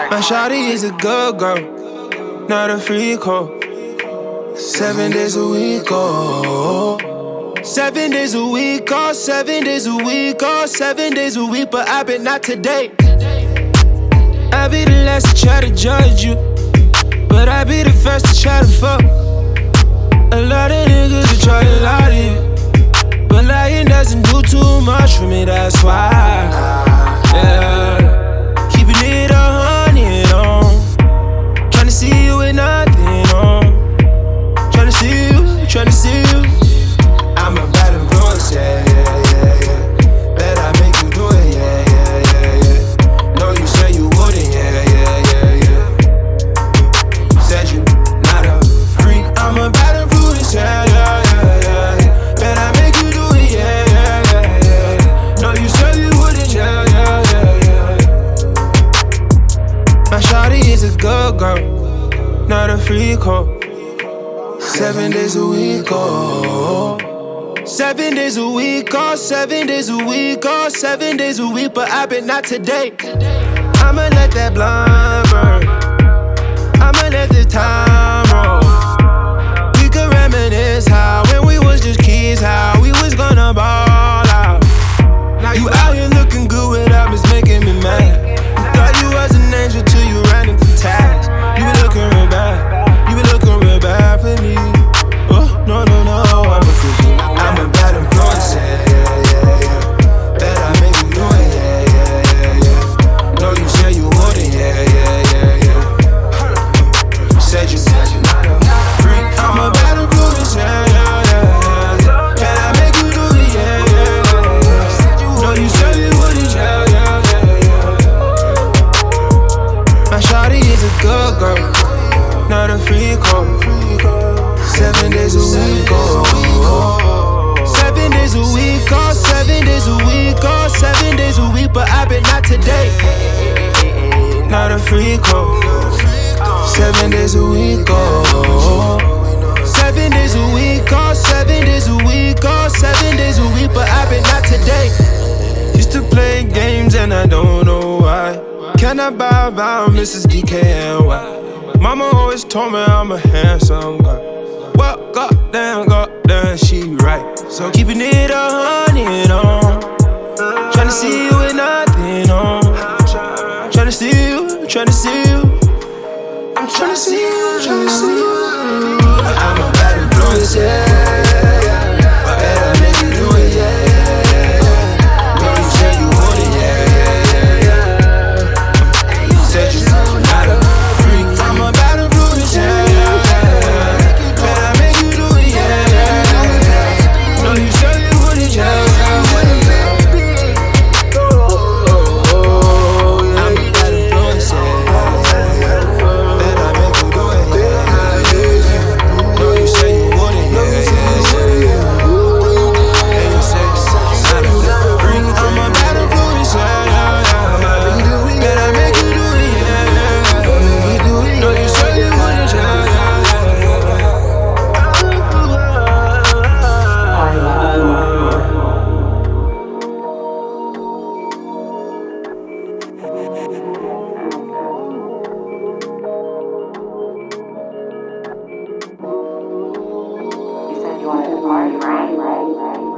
My shawty is a good girl, not a freak hoe. 7 days a week, oh. 7 days a week, oh, 7 days a week, oh, 7 days a week, but I bet not today. I be the last to try to judge you, but I be the first to try to fuck. A lot of niggas will try to lie to you, but lying doesn't do too much for me, that's why. Yeah, keeping it 100 on, tryna see you with nothing on, tryna see you, tryna see you. I'm a bad influence, yeah, yeah, yeah, yeah. Bet I make you do it, yeah, yeah, yeah, yeah. No, you said you wouldn't, yeah, yeah, yeah, yeah. Said you not a freak. I'm a bad influence, yeah, yeah, yeah, yeah, yeah. Bet I make you do it, yeah, yeah, yeah, yeah. No, you said you wouldn't, yeah, yeah, yeah, yeah. My shawty is a good girl, not a freak hoe. 7 days a week, oh. 7 days a week, oh, 7 days a week, oh, 7 days a week, but I bet not today. I'ma let that blunt burn, I'ma let this time roll. We could reminisce how when we was just kids, how we was gonna ball out. Now you out here looking good without me, making me mad. Thought you was an angel till you ran into tags. You been looking real bad, you been looking real bad for me. Oh, no, no, no, I'm a bad influence, yeah, yeah, yeah, yeah. Bet I make you do it, yeah, yeah, yeah, yeah. No, you said you wouldn't, yeah, yeah, yeah, yeah. Said you not a freak. I'm a bad influence, yeah, yeah, yeah, yeah. Bet I make you do it, yeah, yeah, yeah. No, you said you wouldn't, yeah, yeah, yeah, yeah. My shawty is a good girl, not a freak hoe. 7 days a week, oh. 7 days a week, oh, 7 days a week, oh, 7 days a week, but I bet not today. Not a freak, oh. 7 days a week, oh. 7 days a week, oh, 7 days a week, oh, 7 days a week, but I bet not today. Used to play games and I don't know why. Can I buy about Mrs. DKNY? Mama always told me I'm a handsome guy. Well, goddamn, she right. So keeping it 100 on, tryna see you with nothing on, tryna see you, tryna see you. I'm tryna see you, tryna see you. I'm a bad influence, yeah. I better make you do it, yeah. No, you said you wouldn't, yeah, yeah. You said you not a freak. I'm a bad influence, yeah. You said you wanted to party, right?